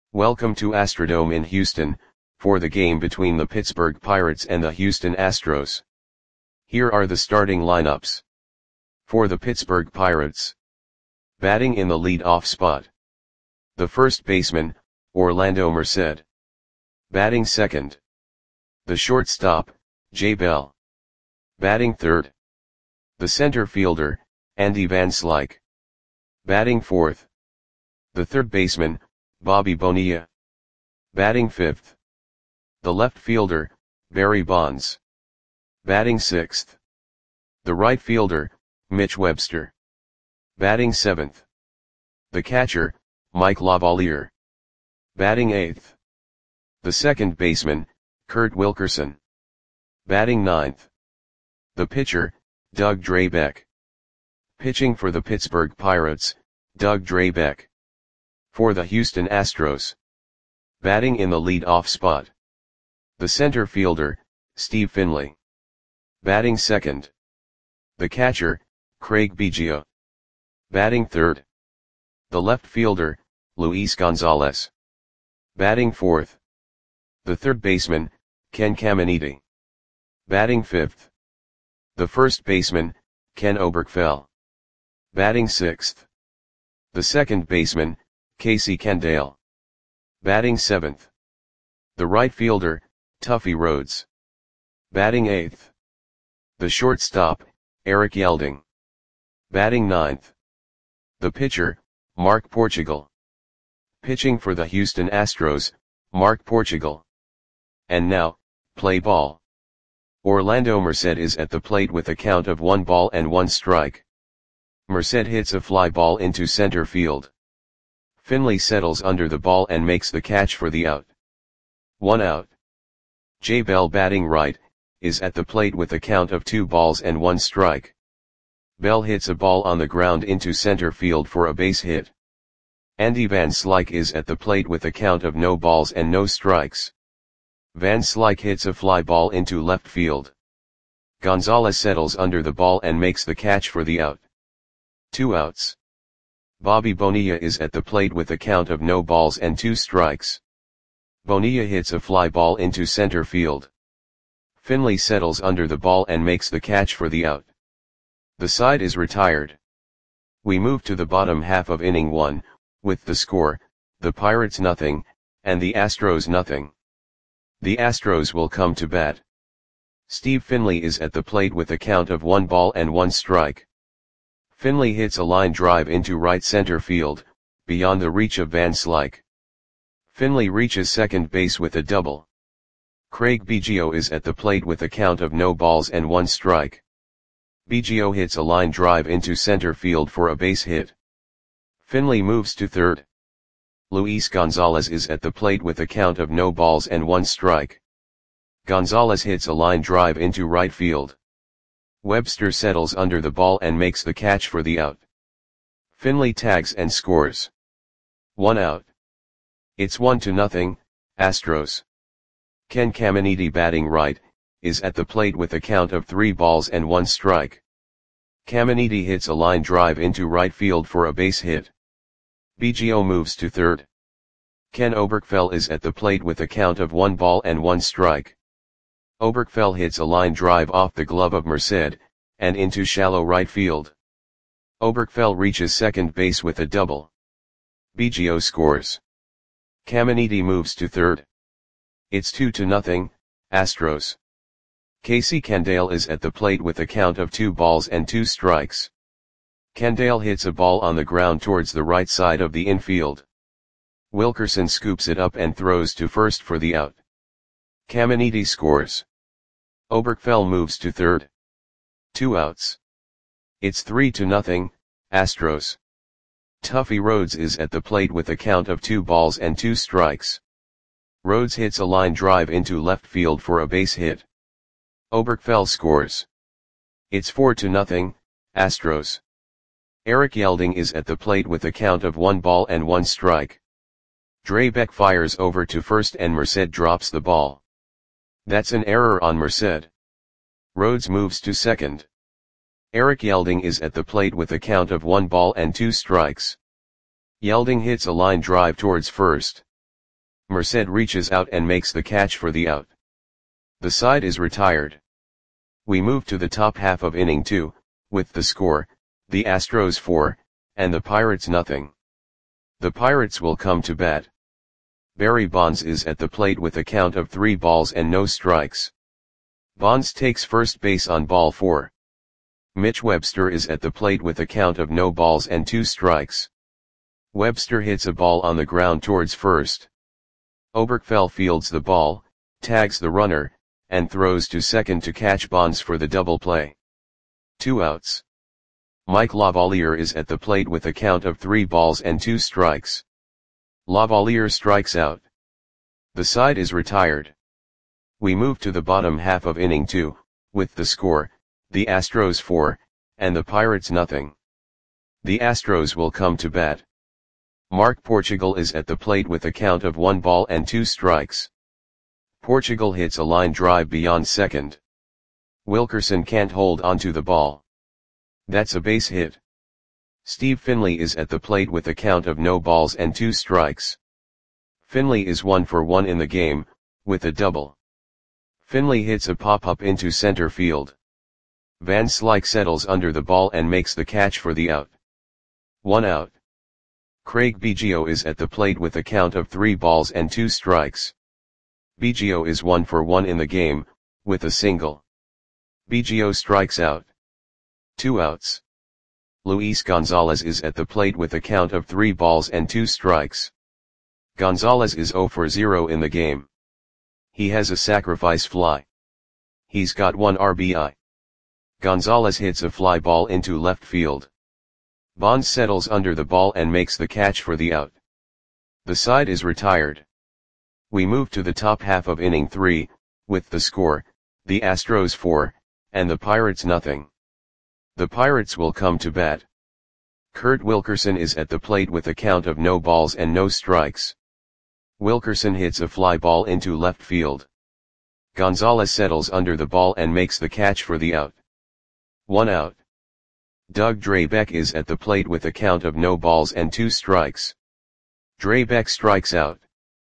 Welcome to Astrodome in Houston, for the game between the Pittsburgh Pirates and the Houston Astros. Here are the starting lineups. For the Pittsburgh Pirates. Batting in the lead-off spot. The first baseman, Orlando Merced. Batting second. The shortstop, Jay Bell. Batting third. The center fielder, Andy Van Slyke. Batting fourth. The third baseman, Bobby Bonilla. Batting fifth. The left fielder, Barry Bonds. Batting sixth. The right fielder, Mitch Webster. Batting seventh. The catcher, Mike Lavalier. Batting eighth. The second baseman, Kurt Wilkerson. Batting ninth. The pitcher, Doug Drabek. Pitching for the Pittsburgh Pirates, Doug Drabek. For the Houston Astros. Batting in the lead-off spot. The center fielder, Steve Finley. Batting second. The catcher, Craig Biggio. Batting third. The left fielder, Luis Gonzalez. Batting fourth. The third baseman, Ken Caminiti. Batting fifth. The first baseman, Ken Oberkfell. Batting sixth. The second baseman, Casey Kendall. Batting seventh. The right fielder, Tuffy Rhodes. Batting eighth. The shortstop, Eric Yelding. Batting ninth. The pitcher, Mark Portugal. Pitching for the Houston Astros, Mark Portugal. And now, play ball. Orlando Merced is at the plate with a count of 1 ball and 1 strike. Merced hits a fly ball into center field. Finley settles under the ball and makes the catch for the out. 1 out. Jay Bell, batting right, is at the plate with a count of 2 balls and 1 strike. Bell hits a ball on the ground into center field for a base hit. Andy Van Slyke is at the plate with a count of no balls and no strikes. Van Slyke hits a fly ball into left field. Gonzalez settles under the ball and makes the catch for the out. 2 outs. Bobby Bonilla is at the plate with a count of no balls and 2 strikes. Bonilla hits a fly ball into center field. Finley settles under the ball and makes the catch for the out. The side is retired. We move to the bottom half of inning 1, with the score, the Pirates nothing, and the Astros nothing. The Astros will come to bat. Steve Finley is at the plate with a count of 1 ball and 1 strike. Finley hits a line drive into right center field, beyond the reach of Van Slyke. Finley reaches second base with a double. Craig Biggio is at the plate with a count of no balls and 1 strike. Biggio hits a line drive into center field for a base hit. Finley moves to third. Luis Gonzalez is at the plate with a count of no balls and 1 strike. Gonzalez hits a line drive into right field. Webster settles under the ball and makes the catch for the out. Finley tags and scores. 1 out. It's 1-0, Astros. Ken Caminiti, batting right, is at the plate with a count of 3 balls and 1 strike. Caminiti hits a line drive into right field for a base hit. Biggio moves to third. Ken Oberkfell is at the plate with a count of 1 ball and 1 strike. Oberkfell hits a line drive off the glove of Merced, and into shallow right field. Oberkfell reaches second base with a double. Biggio scores. Caminiti moves to third. It's 2-0, Astros. Casey Kendall is at the plate with a count of 2 balls and 2 strikes. Kendall hits a ball on the ground towards the right side of the infield. Wilkerson scoops it up and throws to first for the out. Caminiti scores. Oberkfell moves to third. 2 outs. It's 3-0, Astros. Tuffy Rhodes is at the plate with a count of 2 balls and 2 strikes. Rhodes hits a line drive into left field for a base hit. Oberkfell scores. It's 4-0, Astros. Eric Yelding is at the plate with a count of 1 ball and 1 strike. Drabek fires over to first and Merced drops the ball. That's an error on Merced. Rhodes moves to second. Eric Yelding is at the plate with a count of 1 ball and 2 strikes. Yelding hits a line drive towards first. Merced reaches out and makes the catch for the out. The side is retired. We move to the top half of inning 2, with the score, the Astros 4, and the Pirates nothing. The Pirates will come to bat. Barry Bonds is at the plate with a count of 3 balls and no strikes. Bonds takes first base on ball 4. Mitch Webster is at the plate with a count of no balls and 2 strikes. Webster hits a ball on the ground towards first. Oberkfell fields the ball, tags the runner, and throws to second to catch Bonds for the double play. 2 outs. Mike Lavalier is at the plate with a count of 3 balls and 2 strikes. Lavalier strikes out. The side is retired. We move to the bottom half of inning 2, with the score, the Astros 4, and the Pirates nothing. The Astros will come to bat. Mark Portugal is at the plate with a count of 1 ball and 2 strikes. Portugal hits a line drive beyond second. Wilkerson can't hold onto the ball. That's a base hit. Steve Finley is at the plate with a count of no balls and 2 strikes. Finley is 1 for 1 in the game, with a double. Finley hits a pop-up into center field. Van Slyke settles under the ball and makes the catch for the out. 1 out. Craig Biggio is at the plate with a count of 3 balls and 2 strikes. Biggio is 1 for 1 in the game, with a single. Biggio strikes out. 2 outs. Luis Gonzalez is at the plate with a count of 3 balls and 2 strikes. Gonzalez is 0 for 0 in the game. He has a sacrifice fly. He's got 1 RBI. Gonzalez hits a fly ball into left field. Bonds settles under the ball and makes the catch for the out. The side is retired. We move to the top half of inning 3, with the score, the Astros 4, and the Pirates nothing. The Pirates will come to bat. Kurt Wilkerson is at the plate with a count of no balls and no strikes. Wilkerson hits a fly ball into left field. Gonzalez settles under the ball and makes the catch for the out. 1 out. Doug Drabek is at the plate with a count of no balls and 2 strikes. Drabek strikes out.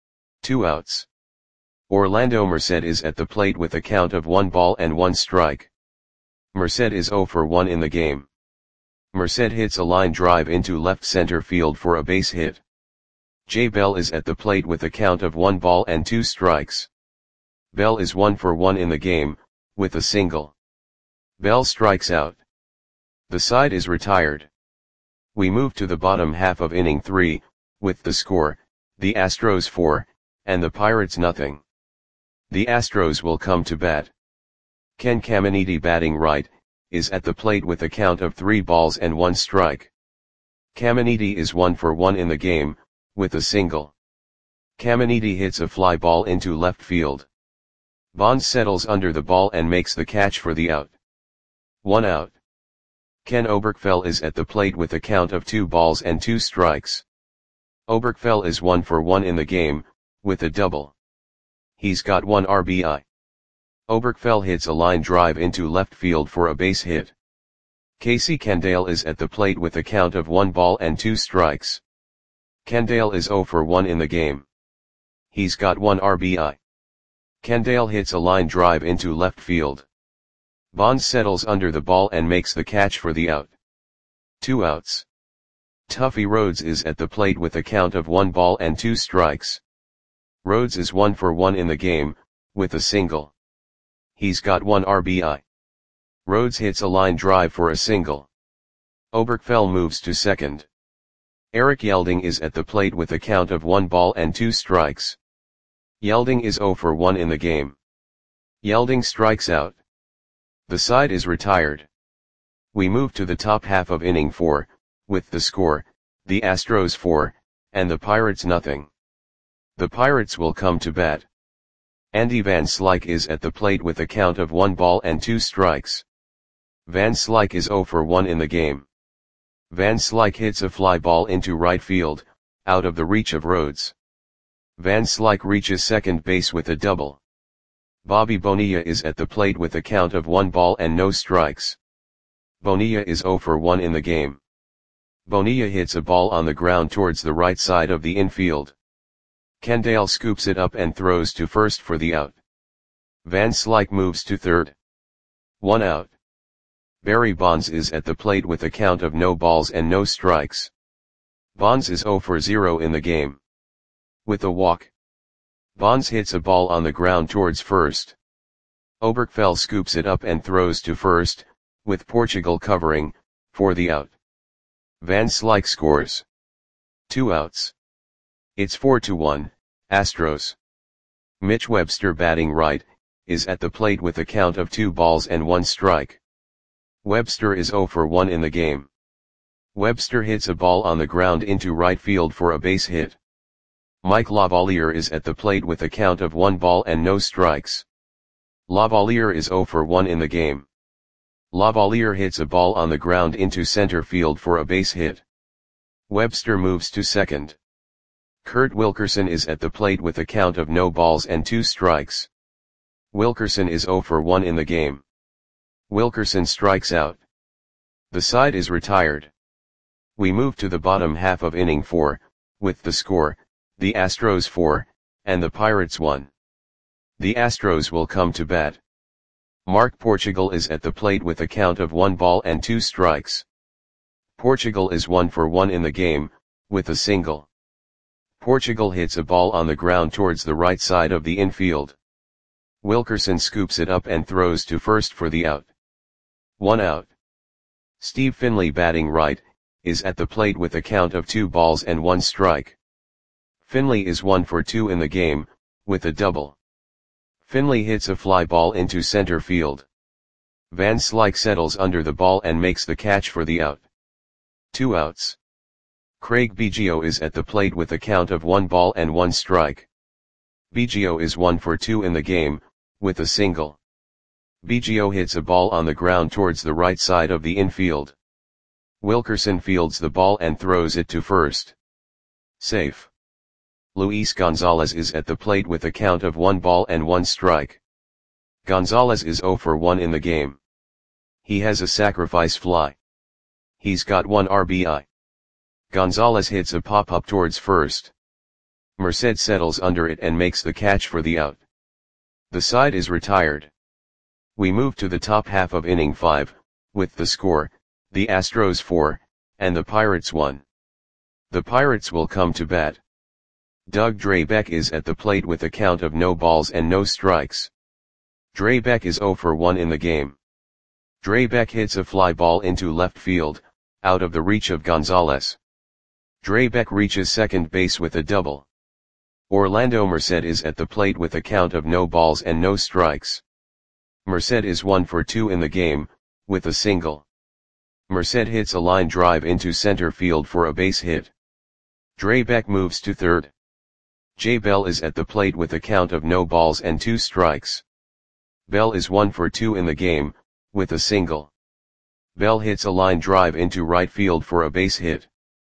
2 outs. Orlando Merced is at the plate with a count of 1 ball and 1 strike. Merced is 0 for 1 in the game. Merced hits a line drive into left center field for a base hit. Jay Bell is at the plate with a count of 1 ball and 2 strikes. Bell is 1 for 1 in the game, with a single. Bell strikes out. The side is retired. We move to the bottom half of inning 3, with the score, the Astros 4, and the Pirates nothing. The Astros will come to bat. Ken Caminiti batting right, is at the plate with a count of 3 balls and 1 strike. Caminiti is 1 for 1 in the game, with a single. Caminiti hits a fly ball into left field. Bonds settles under the ball and makes the catch for the out. 1 out. Ken Oberkfell is at the plate with a count of 2 balls and 2 strikes. Oberkfell is 1 for 1 in the game, with a double. He's got 1 RBI. Oberkfell hits a line drive into left field for a base hit. Casey Candale is at the plate with a count of 1 ball and 2 strikes. Candale is 0 for 1 in the game. He's got 1 RBI. Candale hits a line drive into left field. Bonds settles under the ball and makes the catch for the out. 2 outs. Tuffy Rhodes is at the plate with a count of 1 ball and 2 strikes. Rhodes is 1 for 1 in the game, with a single. He's got 1 RBI. Rhodes hits a line drive for a single. Oberkfell moves to second. Eric Yelding is at the plate with a count of 1 ball and 2 strikes. Yelding is 0 for 1 in the game. Yelding strikes out. The side is retired. We move to the top half of inning 4, with the score, the Astros 4, and the Pirates nothing. The Pirates will come to bat. Andy Van Slyke is at the plate with a count of 1 ball and 2 strikes. Van Slyke is 0 for 1 in the game. Van Slyke hits a fly ball into right field, out of the reach of Rhodes. Van Slyke reaches second base with a double. Bobby Bonilla is at the plate with a count of 1 ball and no strikes. Bonilla is 0 for 1 in the game. Bonilla hits a ball on the ground towards the right side of the infield. Kendall scoops it up and throws to first for the out. Van Slyke moves to third. 1 out. Barry Bonds is at the plate with a count of no balls and no strikes. Bonds is 0 for 0 in the game. With a walk, Bonds hits a ball on the ground towards first. Oberkfell scoops it up and throws to first, with Portugal covering, for the out. Van Slyke scores. 2 outs. It's 4-1, Astros. Mitch Webster batting right, is at the plate with a count of 2 balls and 1 strike. Webster is 0 for 1 in the game. Webster hits a ball on the ground into right field for a base hit. Mike Lavalier is at the plate with a count of 1 ball and no strikes. Lavalier is 0 for 1 in the game. Lavalier hits a ball on the ground into center field for a base hit. Webster moves to second. Kurt Wilkerson is at the plate with a count of no balls and 2 strikes. Wilkerson is 0 for 1 in the game. Wilkerson strikes out. The side is retired. We move to the bottom half of inning 4, with the score, the Astros 4, and the Pirates 1. The Astros will come to bat. Mark Portugal is at the plate with a count of 1 ball and 2 strikes. Portugal is 1 for 1 in the game, with a single. Portugal hits a ball on the ground towards the right side of the infield. Wilkerson scoops it up and throws to first for the out. 1 out. Steve Finley batting right, is at the plate with a count of 2 balls and 1 strike. Finley is 1 for 2 in the game, with a double. Finley hits a fly ball into center field. Van Slyke settles under the ball and makes the catch for the out. 2 outs. Craig Biggio is at the plate with a count of 1 ball and 1 strike. Biggio is 1 for 2 in the game, with a single. Biggio hits a ball on the ground towards the right side of the infield. Wilkerson fields the ball and throws it to first. Safe. Luis Gonzalez is at the plate with a count of 1 ball and 1 strike. Gonzalez is 0 for 1 in the game. He has a sacrifice fly. He's got 1 RBI. Gonzalez hits a pop-up towards first. Merced settles under it and makes the catch for the out. The side is retired. We move to the top half of inning 5, with the score, the Astros 4, and the Pirates 1. The Pirates will come to bat. Doug Drabek is at the plate with a count of no balls and no strikes. Drabek is 0 for 1 in the game. Drabek hits a fly ball into left field, out of the reach of Gonzalez. Drabek reaches second base with a double. Orlando Merced is at the plate with a count of no balls and no strikes. Merced is 1 for 2 in the game, with a single. Merced hits a line drive into center field for a base hit. Drabek moves to third. Jay Bell is at the plate with a count of no balls and 2 strikes. Bell is 1 for 2 in the game, with a single. Bell hits a line drive into right field for a base hit.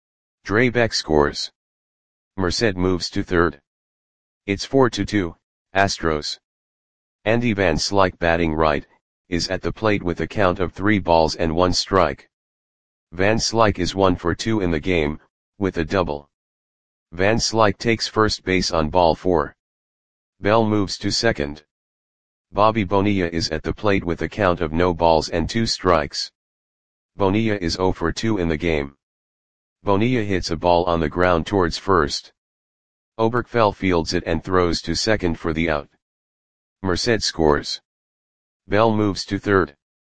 Drabek scores. Merced moves to third. It's 4-2, Astros. Andy Van Slyke batting right, is at the plate with a count of 3 balls and 1 strike. Van Slyke is 1 for 2 in the game, with a double. Van Slyke takes first base on ball 4. Bell moves to second. Bobby Bonilla is at the plate with a count of no balls and 2 strikes. Bonilla is 0 for 2 in the game. Bonilla hits a ball on the ground towards first. Oberkfell fields it and throws to second for the out. Merced scores. Bell moves to third.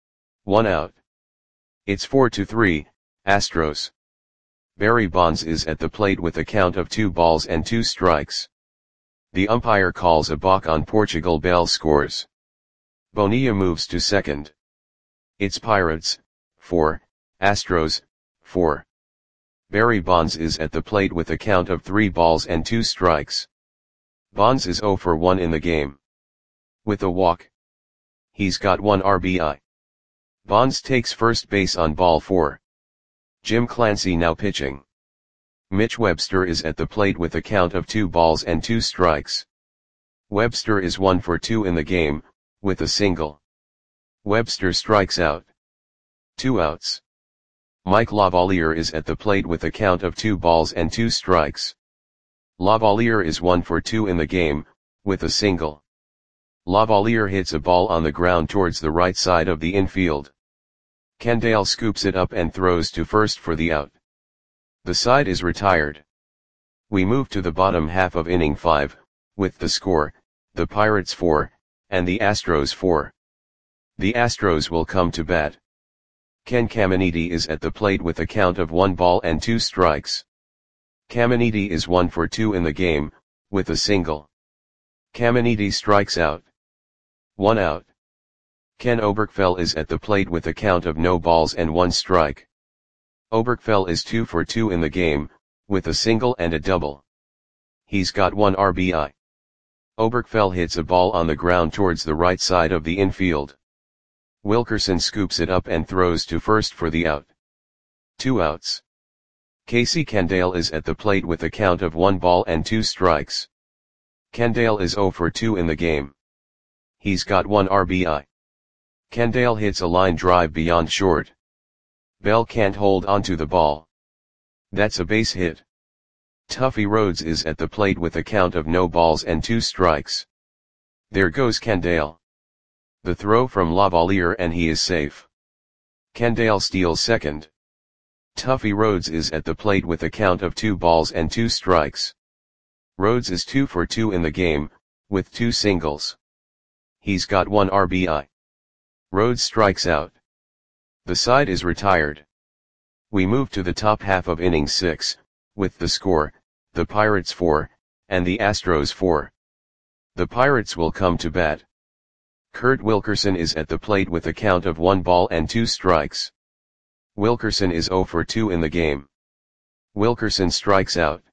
1 out. It's 4-3, Astros. Barry Bonds is at the plate with a count of 2 balls and 2 strikes. The umpire calls a balk on Portugal. Bell scores. Bonilla moves to second. It's Pirates, 4, Astros, 4. Barry Bonds is at the plate with a count of 3 balls and 2 strikes. Bonds is 0 for 1 in the game. With a walk. He's got 1 RBI. Bonds takes first base on ball 4. Jim Clancy now pitching. Mitch Webster is at the plate with a count of 2 balls and 2 strikes. Webster is 1 for 2 in the game, with a single. Webster strikes out. 2 outs. Mike Lavalier is at the plate with a count of 2 balls and 2 strikes. Lavalier is 1 for 2 in the game, with a single. Lavalier hits a ball on the ground towards the right side of the infield. Kendall scoops it up and throws to first for the out. The side is retired. We move to the bottom half of inning 5, with the score, the Pirates 4, and the Astros 4. The Astros will come to bat. Ken Caminiti is at the plate with a count of 1 ball and 2 strikes. Caminiti is 1 for 2 in the game, with a single. Caminiti strikes out. 1 out. Ken Oberkfell is at the plate with a count of no balls and 1 strike. Oberkfell is 2 for 2 in the game, with a single and a double. He's got 1 RBI. Oberkfell hits a ball on the ground towards the right side of the infield. Wilkerson scoops it up and throws to first for the out. 2 outs. Casey Kendall is at the plate with a count of 1 ball and 2 strikes. Kendall is 0 for 2 in the game. He's got 1 RBI. Kendall hits a line drive beyond short. Bell can't hold onto the ball. That's a base hit. Tuffy Rhodes is at the plate with a count of no balls and 2 strikes. There goes Kendall. The throw from Lavalier and he is safe. Kendall steals second. Tuffy Rhodes is at the plate with a count of 2 balls and 2 strikes. Rhodes is 2 for 2 in the game, with 2 singles. He's got 1 RBI. Rhodes strikes out. The side is retired. We move to the top half of inning 6, with the score, the Pirates 4, and the Astros 4. The Pirates will come to bat. Kurt Wilkerson is at the plate with a count of 1 ball and 2 strikes. Wilkerson is 0 for 2 in the game. Wilkerson strikes out.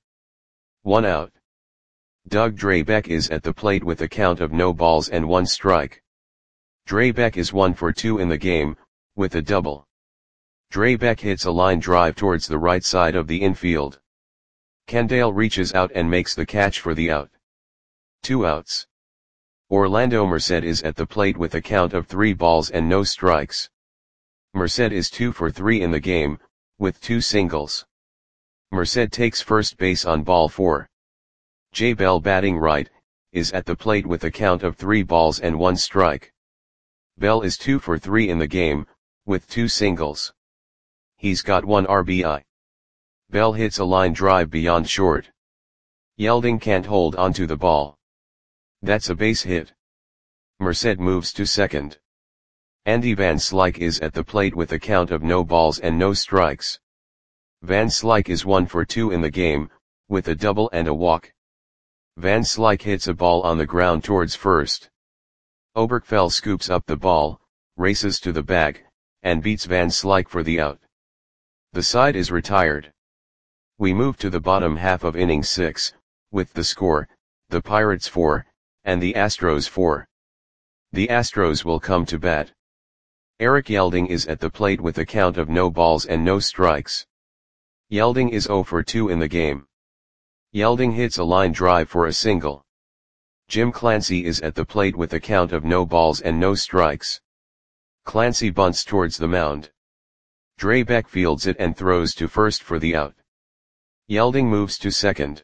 1 out. Doug Drabek is at the plate with a count of no balls and 1 strike. Drabek is 1 for 2 in the game, with a double. Drabek hits a line drive towards the right side of the infield. Kendall reaches out and makes the catch for the out. 2 outs. Orlando Merced is at the plate with a count of 3 balls and no strikes. Merced is 2 for 3 in the game, with 2 singles. Merced takes first base on ball 4. Jay Bell, batting right, is at the plate with a count of 3 balls and 1 strike. Bell is 2 for 3 in the game, with 2 singles. He's got 1 RBI. Bell hits a line drive beyond short. Yelding can't hold onto the ball. That's a base hit. Merced moves to second. Andy Van Slyke is at the plate with a count of no balls and no strikes. Van Slyke is 1 for 2 in the game, with a double and a walk. Van Slyke hits a ball on the ground towards first. Oberkfell scoops up the ball, races to the bag, and beats Van Slyke for the out. The side is retired. We move to the bottom half of inning 6, with the score, the Pirates 4, and the Astros 4. The Astros will come to bat. Eric Yelding is at the plate with a count of no balls and no strikes. Yelding is 0 for 2 in the game. Yelding hits a line drive for a single. Jim Clancy is at the plate with a count of no balls and no strikes. Clancy bunts towards the mound. Drabek fields it and throws to first for the out. Yelding moves to second.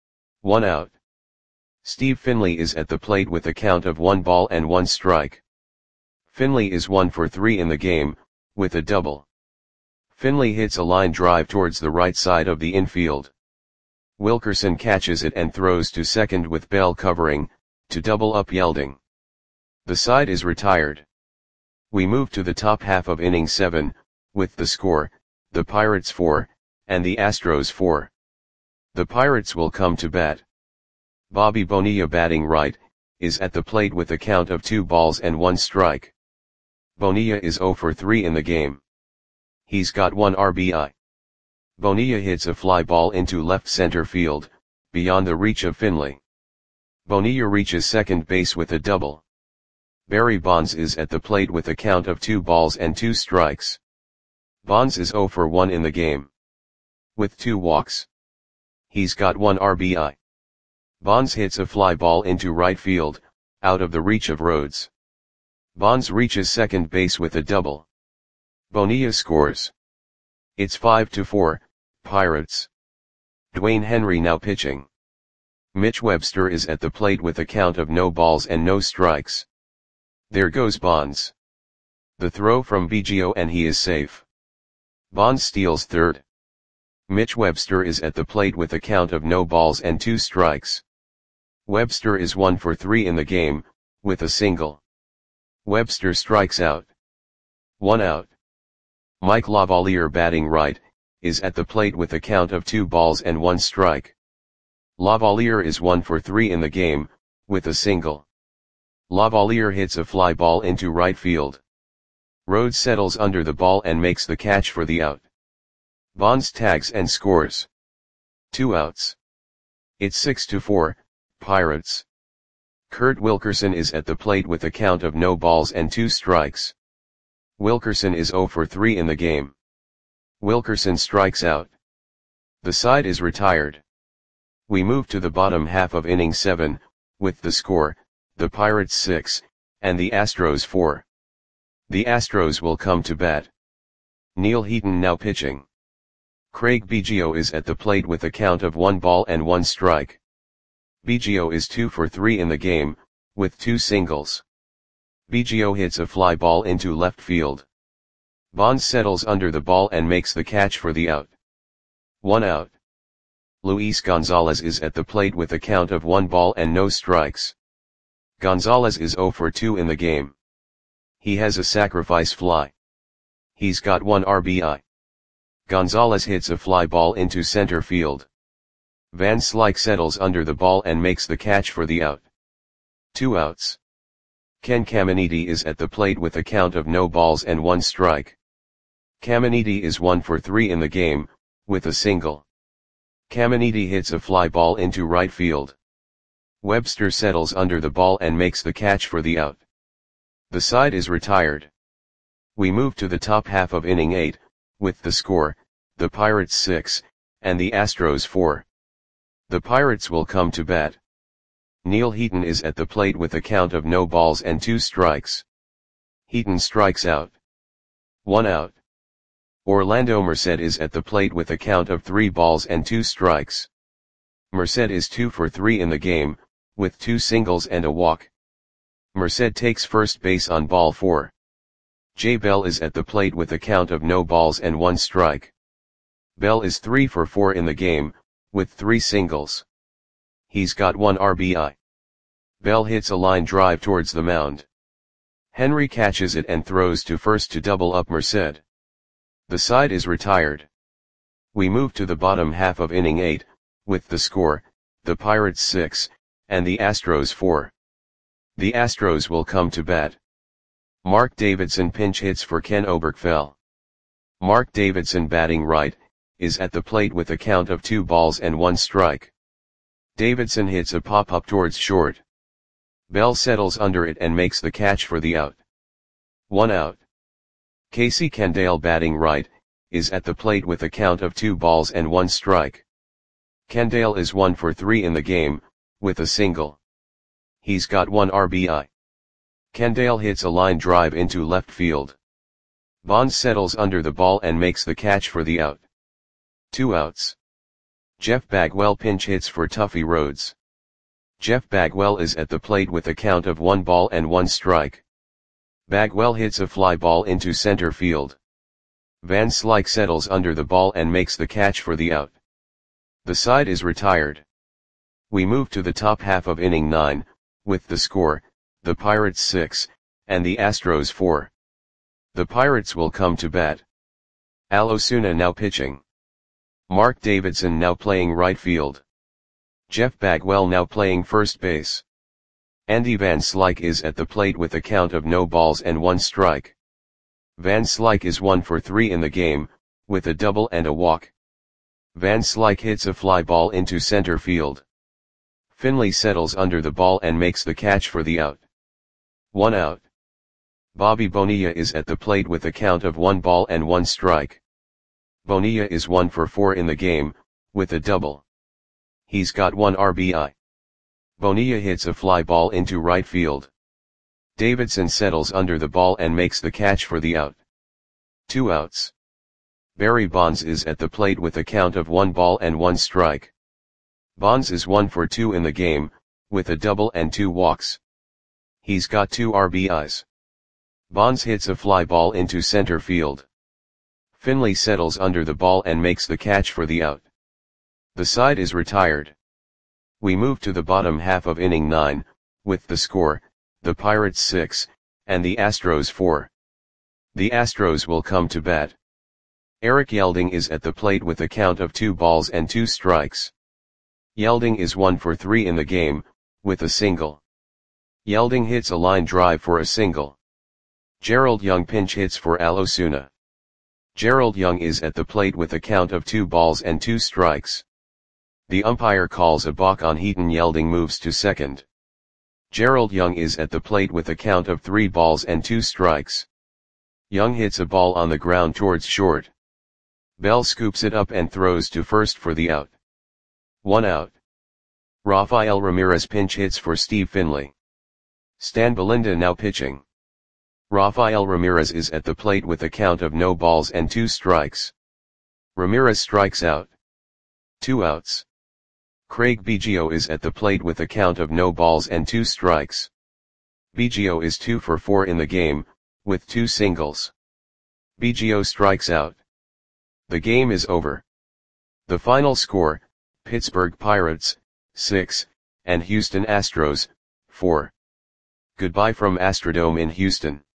1 out. Steve Finley is at the plate with a count of 1 ball and 1 strike. Finley is 1 for 3 in the game, with a double. Finley hits a line drive towards the right side of the infield. Wilkerson catches it and throws to second with Bell covering, to double up Yelding. The side is retired. We move to the top half of inning 7, with the score, the Pirates 4, and the Astros 4. The Pirates will come to bat. Bobby Bonilla, batting right, is at the plate with a count of 2 balls and 1 strike. Bonilla is 0 for 3 in the game. He's got 1 RBI. Bonilla hits a fly ball into left center field, beyond the reach of Finley. Bonilla reaches second base with a double. Barry Bonds is at the plate with a count of 2 balls and 2 strikes. Bonds is 0 for 1 in the game. With 2 walks. He's got 1 RBI. Bonds hits a fly ball into right field, out of the reach of Rhodes. Bonds reaches second base with a double. Bonilla scores. It's 5-4, Pirates. Dwayne Henry now pitching. Mitch Webster is at the plate with a count of no balls and no strikes. There goes Bonds. The throw from Biggio and he is safe. Bonds steals third. Mitch Webster is at the plate with a count of no balls and 2 strikes. Webster is 1 for 3 in the game, with a single. Webster strikes out. 1 out. Mike Lavalier, batting right, is at the plate with a count of 2 balls and 1 strike. Lavalier is 1 for 3 in the game, with a single. Lavalier hits a fly ball into right field. Rhodes settles under the ball and makes the catch for the out. Bonds tags and scores. 2 outs. It's 6-4, Pirates. Kurt Wilkerson is at the plate with a count of no balls and 2 strikes. Wilkerson is 0 for 3 in the game. Wilkerson strikes out. The side is retired. We move to the bottom half of inning 7, with the score, the Pirates 6, and the Astros 4. The Astros will come to bat. Neil Heaton now pitching. Craig Biggio is at the plate with a count of 1 ball and 1 strike. Biggio is 2 for 3 in the game, with 2 singles. Biggio hits a fly ball into left field. Bonds settles under the ball and makes the catch for the out. 1 out. Luis Gonzalez is at the plate with a count of 1 ball and no strikes. Gonzalez is 0 for 2 in the game. He has a sacrifice fly. He's got 1 RBI. Gonzalez hits a fly ball into center field. Van Slyke settles under the ball and makes the catch for the out. 2 outs. Ken Caminiti is at the plate with a count of no balls and 1 strike. Caminiti is 1 for 3 in the game, with a single. Caminiti hits a fly ball into right field. Webster settles under the ball and makes the catch for the out. The side is retired. We move to the top half of inning 8, with the score, the Pirates 6, and the Astros 4. The Pirates will come to bat. Neil Heaton is at the plate with a count of no balls and 2 strikes. Heaton strikes out. 1 out. Orlando Merced is at the plate with a count of 3 balls and 2 strikes. Merced is 2 for 3 in the game, with 2 singles and a walk. Merced takes first base on ball 4. Jay Bell is at the plate with a count of no balls and 1 strike. Bell is 3 for 4 in the game, with 3 singles. He's got 1 RBI. Bell hits a line drive towards the mound. Henry catches it and throws to first to double up Merced. The side is retired. We move to the bottom half of inning 8, with the score, the Pirates 6, and the Astros 4. The Astros will come to bat. Mark Davidson pinch hits for Ken Oberkfell. Mark Davidson, batting right, is at the plate with a count of 2 balls and 1 strike. Davidson hits a pop-up towards short. Bell settles under it and makes the catch for the out. 1 out. Casey Kendall, batting right, is at the plate with a count of 2 balls and 1 strike. Kendall is 1 for 3 in the game, with a single. He's got 1 RBI. Kendall hits a line drive into left field. Bonds settles under the ball and makes the catch for the out. 2 outs. Jeff Bagwell pinch hits for Tuffy Rhodes. Jeff Bagwell is at the plate with a count of 1 ball and 1 strike. Bagwell hits a fly ball into center field. Van Slyke settles under the ball and makes the catch for the out. The side is retired. We move to the top half of inning 9, with the score, the Pirates 6, and the Astros 4. The Pirates will come to bat. Al Osuna now pitching. Mark Davidson now playing right field. Jeff Bagwell now playing first base. Andy Van Slyke is at the plate with a count of no balls and 1 strike. Van Slyke is 1 for 3 in the game, with a double and a walk. Van Slyke hits a fly ball into center field. Finley settles under the ball and makes the catch for the out. 1 out. Bobby Bonilla is at the plate with a count of 1 ball and 1 strike. Bonilla is 1 for 4 in the game, with a double. He's got 1 RBI. Bonilla hits a fly ball into right field. Davidson settles under the ball and makes the catch for the out. 2 outs. Barry Bonds is at the plate with a count of 1 ball and 1 strike. Bonds is 1 for 2 in the game, with a double and 2 walks. He's got 2 RBIs. Bonds hits a fly ball into center field. Finley settles under the ball and makes the catch for the out. The side is retired. We move to the bottom half of inning 9, with the score, the Pirates 6, and the Astros 4. The Astros will come to bat. Eric Yelding is at the plate with a count of 2 balls and 2 strikes. Yelding is 1 for 3 in the game, with a single. Yelding hits a line drive for a single. Gerald Young pinch hits for Al Osuna. Gerald Young is at the plate with a count of 2 balls and 2 strikes. The umpire calls a balk on Heaton. Yelding moves to second. Gerald Young is at the plate with a count of 3 balls and 2 strikes. Young hits a ball on the ground towards short. Bell scoops it up and throws to first for the out. 1 out. Rafael Ramirez pinch hits for Steve Finley. Stan Belinda now pitching. Rafael Ramirez is at the plate with a count of no balls and 2 strikes. Ramirez strikes out. 2 outs. Craig Biggio is at the plate with a count of no balls and 2 strikes. Biggio is 2 for 4 in the game, with 2 singles. Biggio strikes out. The game is over. The final score, Pittsburgh Pirates, 6, and Houston Astros, 4. Goodbye from Astrodome in Houston.